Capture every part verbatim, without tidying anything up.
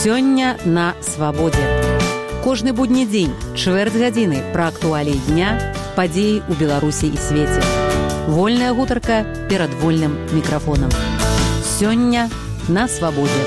Сёння на свабодзе. Кожны будні дзень, чвэрць гадзіны пра актуаліі дня, падзеі ў Беларусі і свеце. Вольная гутарка перад вольным мікрафонам. Сёння на свабодзе.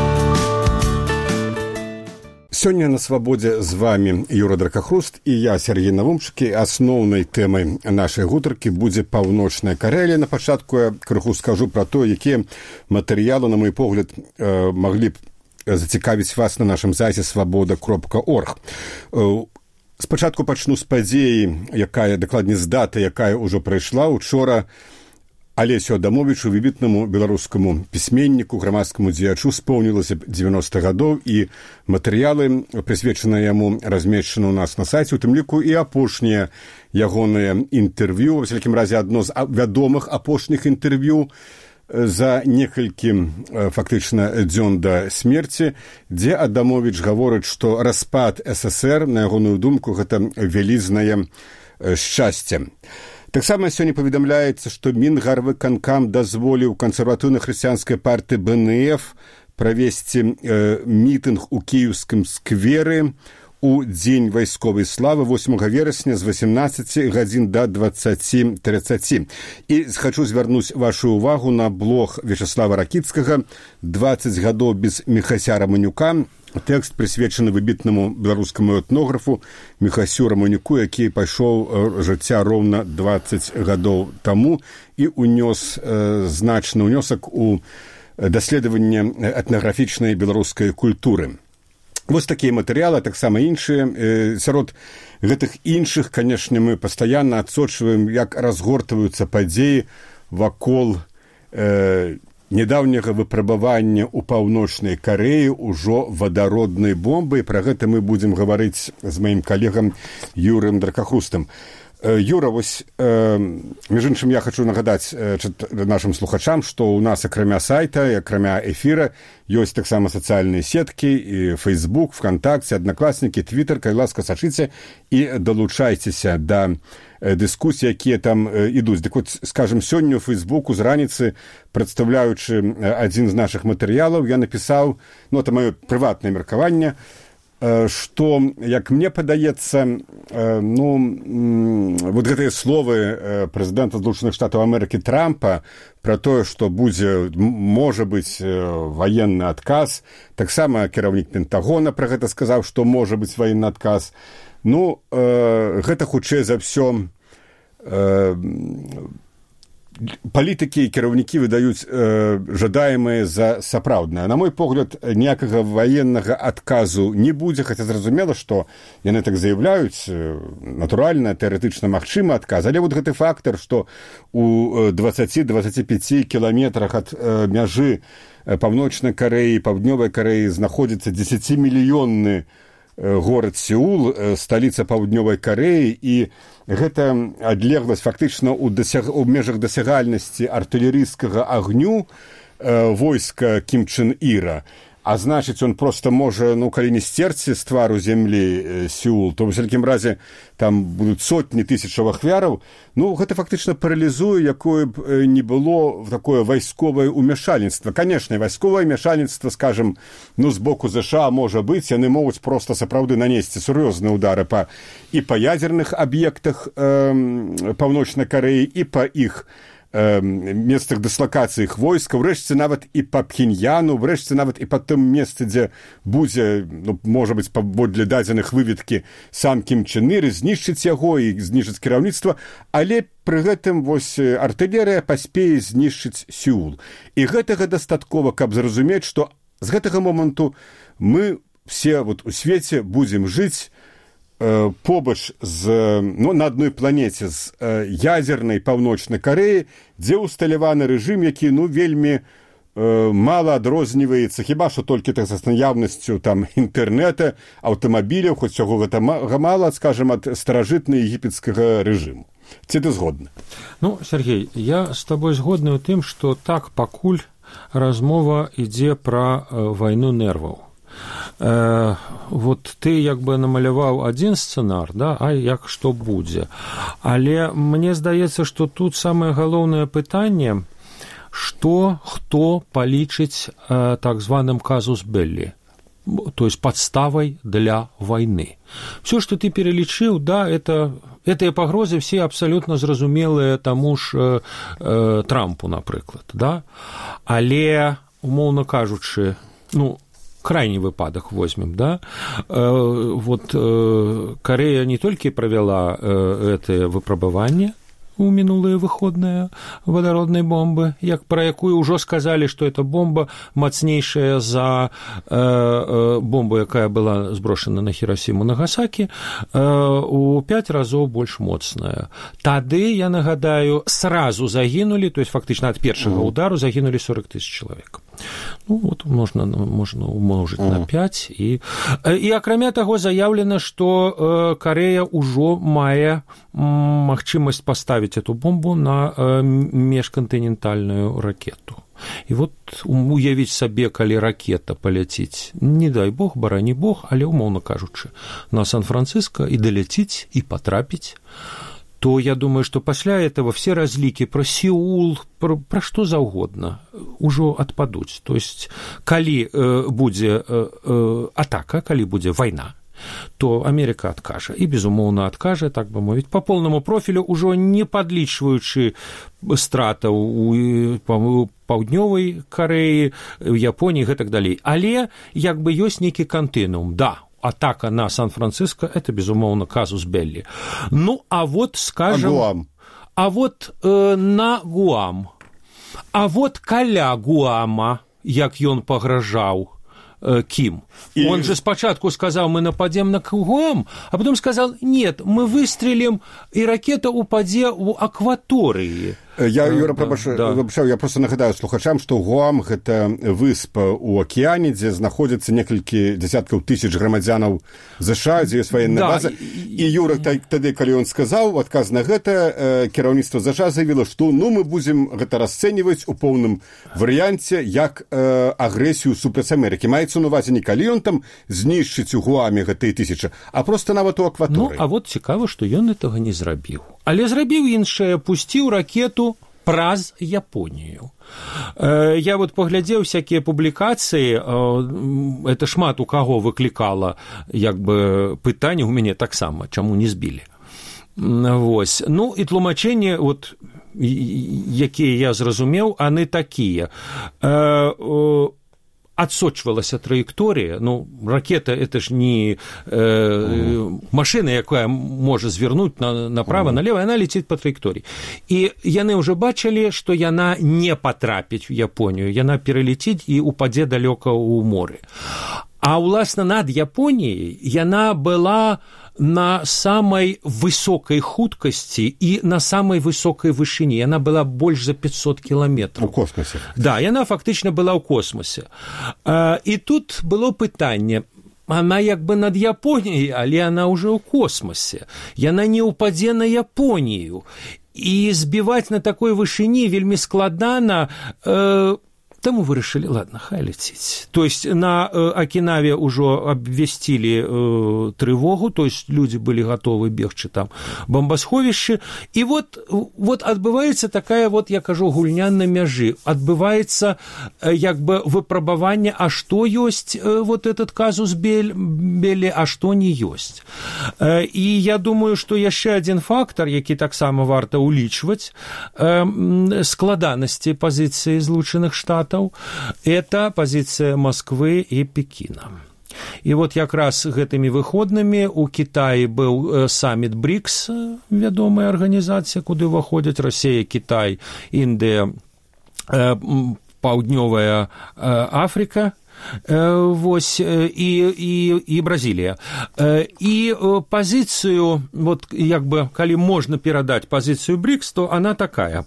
Сёння на свабодзе з вами Юра Дракахруст і я, Сергей Навумчыкі. Асноўнай тэмай нашай гутаркі будзе Паўночная Карэлія. На пачатку я крыху скажу пра то, якія матэрыялы, на мой погляд, маглі б зацікавіць вас на нашым сайце свабода кропка орг. Спачатку пачну з падзеі, якая, дакладней з даты, якая ўжо прайшла. Учора Алесю Адамовічу, выбітнаму беларускаму пісьменніку, грамадскаму дзеячу, споўнілася дзевяноста гадоў, і матэрыялы, прысвечаныя яму, размешчаны ў нас на сайце, у тым ліку і апошнія ягоныя інтэрв'ю, ва всякім разе адно з вядомых апошніх інтэрв'ю за некалькі фактычна дзён да смерці, дзе Адамовіч гаворыць, што распад ССР, на ягоную думку, гэта вялізнае шчасце. Таксама сёння паведамляецца, што Мінгарвыканкам дазволіў кансерватыўна-хрысціянскай партыі Бэ Эн Эф правесці э, мітынг у кіеўскім скверы у дзень вайсковай славы восьмага верасня з васемнаццаці гадзін да дваццаці трыццаці. І хачу звярнуць вашу ўвагу на блог Вячаслава Ракіцкага «дваццаць гадоў без Міхася Раманюка». Тэкст прысвечаны выбітнаму беларускаму этнографу Міхасю Раманюку, які пайшоў жыцця роўна дваццаць гадоў таму і ўнёс э, значны ўнёсак у даследаванне этнаграфічнай беларускай культуры. Вось такія матэрыялы, таксама іншыя. Э, сярод гэтых іншых, канешне, мы пастаянна адсочваем, як разгортваюцца падзеі вакол э, недаўняга выпрабавання ў Паўночнай Карэі ўжо вадароднай бомбы. Пра гэта мы будзем гаварыць з маім калегам Юрым Дракахрустам. Юра, вось, э, між іншым, я хачу нагадаць э, нашым слухачам, што ў нас акрамя сайта, акрамя эфіра, ёсць таксама сацыяльныя сеткі, і Facebook, ВКонтакте, Аднакласнікі, Твиттер. Калі ласка, сачыце і далучайцеся да дыскусій, якія там ідуць. Дык вот, скажем, сёння ў Фейсбуку з раніцы, прадстаўляючы адзін з нашых матэрыялаў, я напісаў, ну, это маё прыватнае меркаванне, што, як мне падаецца, ну, вот гэтыя словы прэзідэнта Злучаных Штатаў Амерыкі Трампа пра тое, што будзе, можа быць, ваенны адказ, таксама кіраўнік Пентагона пра гэта сказаў, што можа быць ваенны адказ. Ну, гэта хутчэй за ўсё палітыкі і кіраўнікі выдаюць э, жадаемыя за сапраўднае. На мой погляд, ніякага ваеннага адказу не будзе, хаця зразумела, што яны так заяўляюць, натуральна, тэарэтычна магчымы адказ, але вот гэты фактар, што у дваццаці-дваццаці пяці кіламетрах ад э, мяжы Паўночнай Карэі, Паўднёвай Карэі знаходзіцца дзесяцімільённы горад Сеул, сталіца Паўднёвай Карэі, і гэта адлегласць фактычна ў, дасяг... ў межах дасягальнасці артылерыйскага агню э, войска Кім Чен Іра. А значыць, он просто можа, ну, калі не сцерці з твару зямлі э, Сеул, то, в всякім разе, там будуць сотні тысячаў ахвяраў. Ну, гэта фактычна паралізуе, якое б э, не было такое вайсковае ўмяшальніцтва. Канешне, вайсковае ўмяшальніцтва, скажем, ну, з боку ЗША можа быць, яны могуць проста сапраўды нанесці сур'ёзныя ўдары па, і па ядзерных аб'ектах э, Паўночнай Карэі, і па іх месцах дыслакацыі іх войска, врэшце нават і па Пхеньяну, врэшце нават і па тым месцы, дзе будзе, ну, можа быць, паводле дадзеных выведкі сам Кім Чен Ір, знішчыць яго і знішчыць кіраўніцтва, але пры гэтым вось артылерыя паспее знішчыць Сеул. І гэтага дастаткова, каб зразумець, што з гэтага моманту мы все вот у свеце будзем жыць побач з, ну, на адной планеце з э, ядзернай Паўночнай Карэі, дзе ўсталяваны рэжым, які, ну, вельмі э, мала адрозніваецца, хіба што толькі так з наяўнасцю там інтэрнэта, аўтамабіляў, хоць цього гэта мала, скажем, ад старажытнай егіпецкага рэжыму. Ці ты згодны? Ну, Сергей, я з табой згодны ў тым, што так пакуль размова ідзе пра э, вайну нерваў. Э, вот ты як бы намаляваў адзін сцэнар, да, а як што будзе. Але мне здаецца, што тут самае галоўнае пытанне, што хто палічыць э, так званым казус беллі. то есть подставой для войны. Все, что ты перелічыў, да, это, гэтыя пагрозы все абсолютно зразумелыя таму ж э, э, Трампу, напрыклад, да? Але, умоўна кажучы, ну, крайний выпадок возьмем, да, э, вот э, Корея не только провела э, это выпрабаванне у мінулыя выходныя вадароднай бомбы, як пра якую ўжо сказалі, што эта бомба мацнейшая за э, э, бомбу, якая была зброшана на Хіросіму, Нагасакі, э, у пяць разоў больш моцная. Тады, я нагадаю, сразу загінулі, то есть фактычна ад першага удару загінулі сорок тысяч чалавек. Ну, вот можна, можна умножыць на пяць. І, і акрамя таго, заяўлена, што Карея ўжо мае магчымасць паставіць эту бомбу на межкантынентальную ракету. І вот уявіць сабе, калі ракета паляціць, не дай бог, барані бог, але, умоўна кажучы, на Сан-Франциско і даляціць, і патрапіць, то я думаю, что пасля этого все разлики про Сеул, про, про что заўгодна ужо адпадуць. То есть, калі э, будзе э, э, атака, калі будзе вайна, то Америка адкажа, і, безумоўна, адкажа, так бы мовіць, по полному профилю, ужо не падлічваючы стратаў у паўднёвай Карэі, Японіі, гэтак далей. Але, як бы, ёсць нейкі кантынуум, да, атака на Сан-Франциско – это, безумоўно, казус белли. Ну, а вот, скажем… А Гуам? А вот э, на Гуам. А вот каля Гуама, як ён пагражаў э, Ким. И... Он же спочатку сказал, мы нападем на Гуам, а потом сказал, нет, мы выстрелим, и ракета упадзе у акватории. Я, Юра, прабачаю, да, да. Я просто нагадаю слухачам, што Гуам – гэта выспа ў акіяне, дзе знаходзяцца некалькі дзясяткаў тысяч грамадзянаў ЗША, дзе ёсць ваенная да, база. І, і Юра, тады, калі ён сказаў, адказ на гэта, кіраўніцтва ЗША заявіла, што ну, мы будзем гэта расцэньваць у поўным варыянце як э, агрэсію супраць Амерыкі. Маецца на увазе не калі ён там знішчыць у Гуаме гэтыя тысячы, а просто нават у акваторыі. Ну, а вот цікава, што ён гэтага не зрабіў. Але зрабіў іншае, пусціў ракету праз Японію. Я вот паглядзеў всякія публікацыі, это шмат у каго выклікала як бы пытанне, у мяне таксама, чаму не збілі. Вось. Ну, і тлумачэнні, вот, якія я зразумеў, яны такія. Отсочвалася траектория, ну, ракета – это ж не э, машина, якая можа звернуть на, направо, налево, она летит по траектории. И яны уже бачили, что яна не потрапить в Японию, яна перелетит и упаде далеко у моря. А, уласна, над Японией яна была на самой высокой хуткасці и на самой высокой вышыні. Яна была больш за пятьсот километров. У космосе. Да, яна фактично была ў космосе. И тут было пытанне, она як бы над Японией, але она уже ў космосе. Яна не упадзе на Японию. И збивать на такой вышыні вельмі складана. Э, Таму вырашылі, ладно, хай летіць. То есть на э, Окинаве ўжо абвясцілі э, трывогу, то есть люди были готовы бегчы там бомбасховішчы. І вот, вот адбываецца такая, вот, я кажу, гульня на мяжы. Адбываецца э, як бы выпрабаванне, а што ёсць э, вот этот казус белли, а што не ёсць. Э, і я думаю, што яшчэ адзін фактор, які таксама варта ўлічваць, э, складанасці пазіцыі Злучаных Штатаў, это позиция Москвы и Пекина. И вот как раз гэтымі выходнымі у Китаі был саммит БРИКС, вядомая организация, куды ўваходзяць Россия, Китай, Индия, Паўднёвая Африка, вось, и, и, и Бразилия. И позицию, вот, як бы, калі можно перадать позицию БРИКС, то она такая.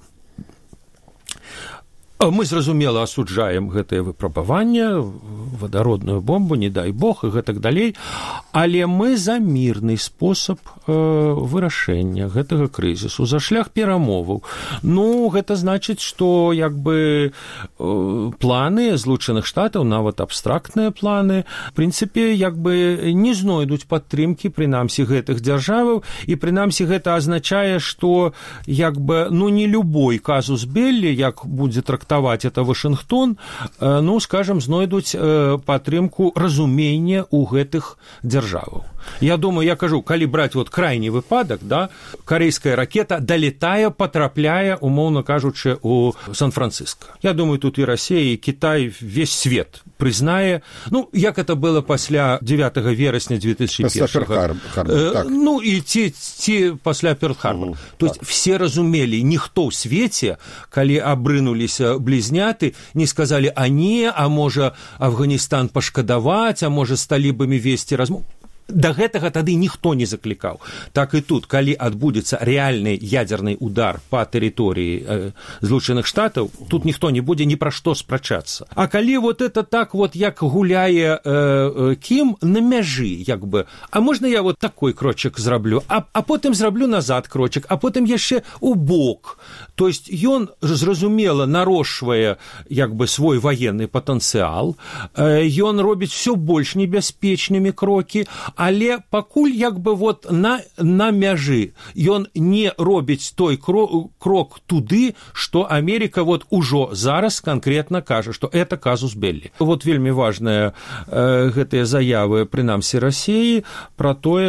Мы, зразумела, асуджаем гэтае выпрабаванне, вадародную бомбу, не дай бог, і гэтак далей, але мы за мірны спосаб э, вырашэння гэтага крызісу, за шлях перамоваў. Ну, гэта значыць, што як бы планы Злучаных Штатаў, нават абстрактныя планы, в прынцыпе, як бы не знойдуць падтрымкі, прынамсі, гэтых дзяржаваў, і прынамсі гэта азначае, што як бы, ну, не любой казус белли, як будзе трактаваць это Вашынгтон, ну, скажем, знойдуць падтрымку разумення ў гэтых дзяржаваў. Я думаю, я кажу, калі браць вот крайні выпадак, да, карейская ракета долетае, потрапляе, умоўна кажучы, у Сан-Франциско. Я думаю, тут і Россия, і Китай, весь свет прызнае, ну, як это было пасля девятого верасня две тысячи первого. Пасля Перл-Харбора, так. Ну, і ці, ці пасля Перл-Харбора. Mm, То есть так. Все разумелі, ніхто ў свеце, калі абрынуліся блізняты, не сказалі, а не, а можа Афганістан пашкадаваць, а можа з талібамі весці размову. Да гэтага тады ніхто не заклікаў. Так і тут, калі адбудзецца рэальны ядзерны удар па тэрыторыі э, Злучаных Штатаў, тут ніхто не будзе ні пра што спрачацца. А калі вот это так вот, як гуляе э, э, Кім на мяжы, як бы, а можна я вот такой крочак зраблю, а, а потым зраблю назад крочак, а потым яшчэ у бок. То есть ён, зразумела, нарошвае як бы свой ваенны патэнцыял, э, ён робіць всё больш небяспечнымі крокі, але пакуль як бы вот на, на мяжы ён не робіць той крок, крок туды, што Америка вот ужо зараз канкрэтна кажа, што это казус белли. Вот вельмі важная э, гэтыя заявы, прынамсі России, пра тое,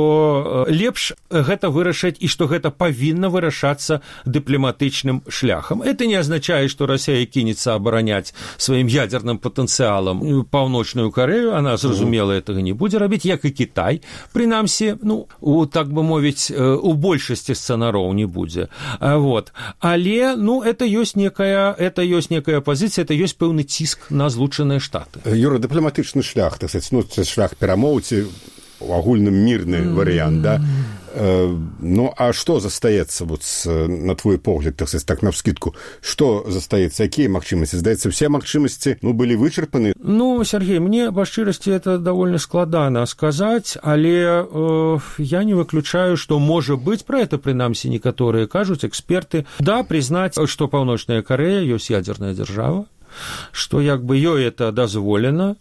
што лепш гэта вырашаць і што гэта павінна вырашацца дыпламатычным шляхам. Это не означает, что Россия кинется абараняць сваім ядерным патэнцыялам Паўночную Корею, она, зразумела, этого не будзе рабіць, як і Китай, прынамсі, ну, у, так бы мовіць, у большасці сцэнароў не будзе. Вот. Але, ну, это ёсць некая, это ёсць некая пазіцыя, это ёсць пэўны ціск на Злучаныя Штаты. Юра, дыпламатычны шлях, так сказать, ну, шлях перамоў ці агульным мірны mm. варыянт, да? Ну, а што застаецца, вот, на твой погляд, так сказать, так навскидку, што застаецца, якія магчымасці? Здаецца, все магчымасці, ну, былі вычарпаны? Ну, Сергей, мне, па шчырасці, это давольна складана сказаць, але э, я не выключаю, што можа быць, пра это, прынамсі, некаторыя кажуць, эксперты, да, прызнаць, што Паўночная Карэя ёсць ядзерная дзяржава, што як бы ёй это дазволена,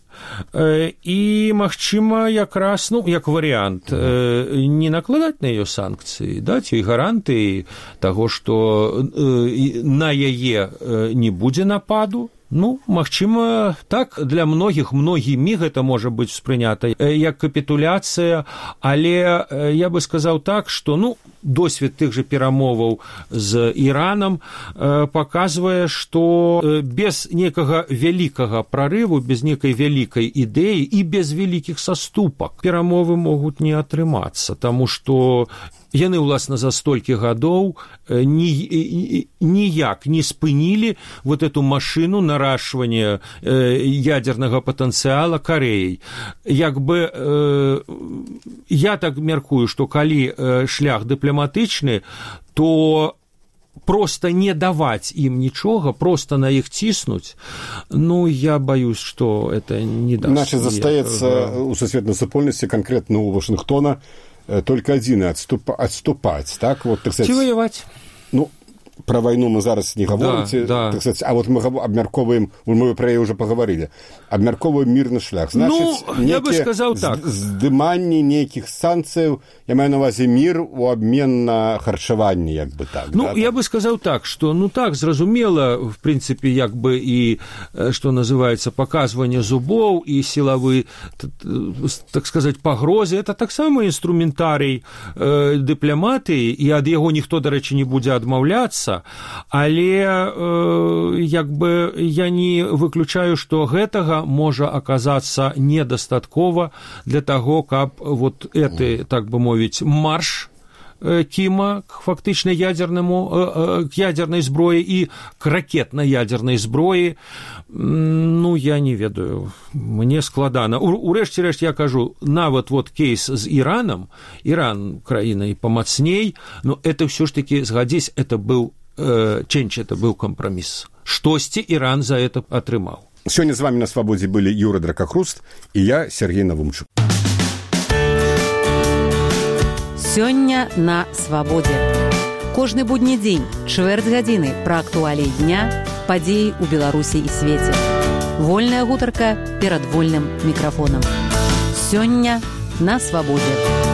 і, магчыма, якраз, ну, як варыянт, не накладаць на яе санкцыі, даць ёй гарантыі таго, што на яе не будзе нападу. Ну, магчыма, так, для многіх, многімі гэта можа быць успрынята як капітуляцыя, але я бы сказаў так, што, ну, досвед тых жа перамоваў з Іранам э, паказвае, што без некага вялікага прарыву, без некай вялікай ідэі і без вялікіх саступак перамовы могуць не атрымацца, таму што яны, уласна, за столькі гадоў ні, ніяк не спынілі вот эту машину наращивания ядернага патэнцыяла Карэяй. Як бы, я так мяркую, што калі шлях дыпламатычны, то просто не даваць ім нічога, просто на іх ціснуць, ну, я боюсь, што это не даст. Значит, застаецца у сусветнай супольнасці, канкрэтна у Вашынгтона, только один отступ, отступать, так? Вот, так сказать, ці воевать? Ну, про войну мы зараз не говорим, да, да. Так сказать, а вот мы обмярковываем, мы про ее уже поговорили, обмярковываем мирный шлях. Значит, ну, я бы сказал так. Здыманне неких санкций, я маю на увазе мир у обмен на харчаванне, як бы так. Ну, да, я так? бы сказал так, что, ну, так, зразумела, в принципе, як бы и, что называется, показывание зубов и силовые, так сказать, погрозы, это так само инструментарий э, дыпламатыі, и ад яго ніхто, до речі, не будзе адмаўляцца, але э, як бы я не выключаю, што гэтага можа аказацца недастаткова для таго, каб вот эты, так бы мовіць, марш Кіма к фактычна ядернаму, к ядернай зброі і к ракетна-ядернай зброі, ну, я не ведаю, мне складана. Урэшце рэшт я кажу, нават вот кейс з Іранам, Іран краіна і памацней, но это ўсё ж таки, згадзісь, это быў чэнч, это быў кампраміс. Штосьці Іран за это атрымаў. Сёння з вами на свабодзе былі Юра Дракахруст і я, Сергей Навумчук. Сёння на свабодзе. Кожны будні дзень, чвэрць гадзіны пра актуаліі дня, падзеі ў Беларусі і свеце. Вольная гутарка перад вольным мікрафонам. Сёння на свабодзе.